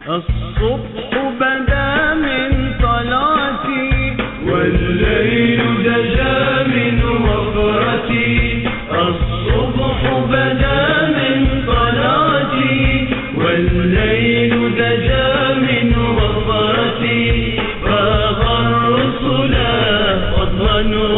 الصبح بدا من طلعتي والليل دجا من وفرتي. الصبح بدا من طلعتي والليل دجا من وفرتي. فاغ الرسل فضلا